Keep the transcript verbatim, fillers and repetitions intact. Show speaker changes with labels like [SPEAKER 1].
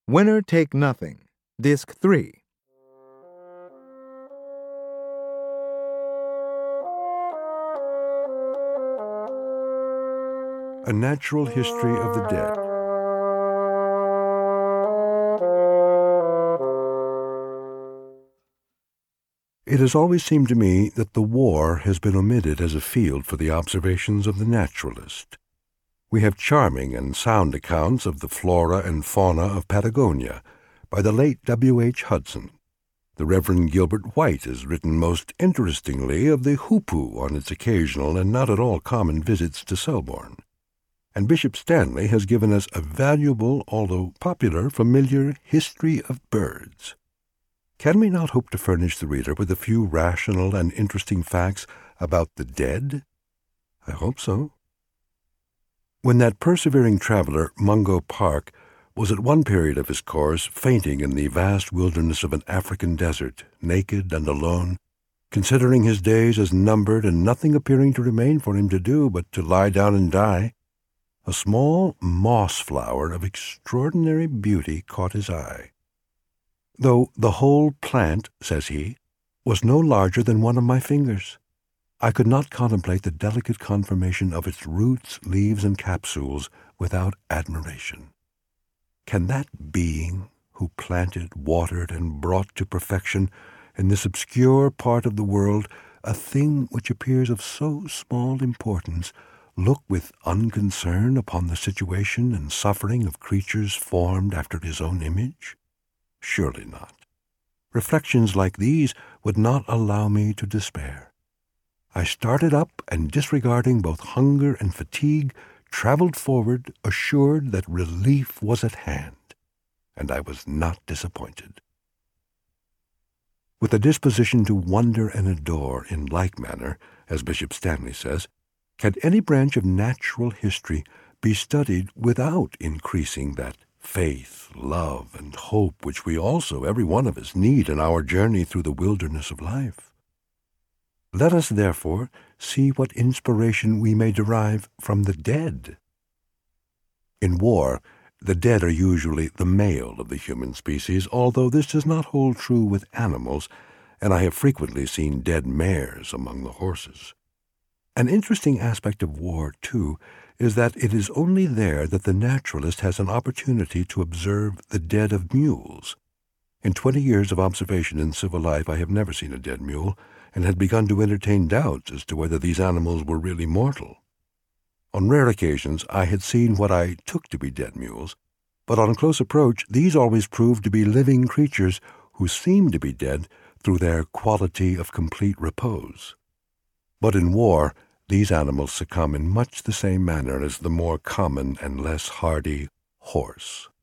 [SPEAKER 1] Winner Take Nothing, Disc three.
[SPEAKER 2] A Natural History of the Dead. It has always seemed to me that the war has been omitted as a field for the observations of the naturalist. We have charming and sound accounts of the flora and fauna of Patagonia by the late W H Hudson. The Reverend Gilbert White has written most interestingly of the hoopoe on its occasional and not at all common visits to Selborne. And Bishop Stanley has given us a valuable, although popular, familiar history of birds. Can we not hope to furnish the reader with a few rational and interesting facts about the dead? I hope so. When that persevering traveler, Mungo Park, was at one period of his course fainting in the vast wilderness of an African desert, naked and alone, considering his days as numbered and nothing appearing to remain for him to do but to lie down and die, a small moss flower of extraordinary beauty caught his eye. Though the whole plant, says he, was no larger than one of my fingers, I could not contemplate the delicate conformation of its roots, leaves, and capsules without admiration. Can that being who planted, watered, and brought to perfection in this obscure part of the world a thing which appears of so small importance look with unconcern upon the situation and suffering of creatures formed after his own image? Surely not. Reflections like these would not allow me to despair. I started up, and disregarding both hunger and fatigue, traveled forward, assured that relief was at hand, and I was not disappointed. With a disposition to wonder and adore in like manner, as Bishop Stanley says, can any branch of natural history be studied without increasing that faith, love, and hope which we also, every one of us, need in our journey through the wilderness of life? Let us, therefore, see what inspiration we may derive from the dead. In war, the dead are usually the male of the human species, although this does not hold true with animals, and I have frequently seen dead mares among the horses. An interesting aspect of war, too, is that it is only there that the naturalist has an opportunity to observe the dead of mules. In twenty years of observation in civil life I have never seen a dead mule, and had begun to entertain doubts as to whether these animals were really mortal. On rare occasions I had seen what I took to be dead mules, but on close approach these always proved to be living creatures who seemed to be dead through their quality of complete repose. But in war, these animals succumb in much the same manner as the more common and less hardy horse.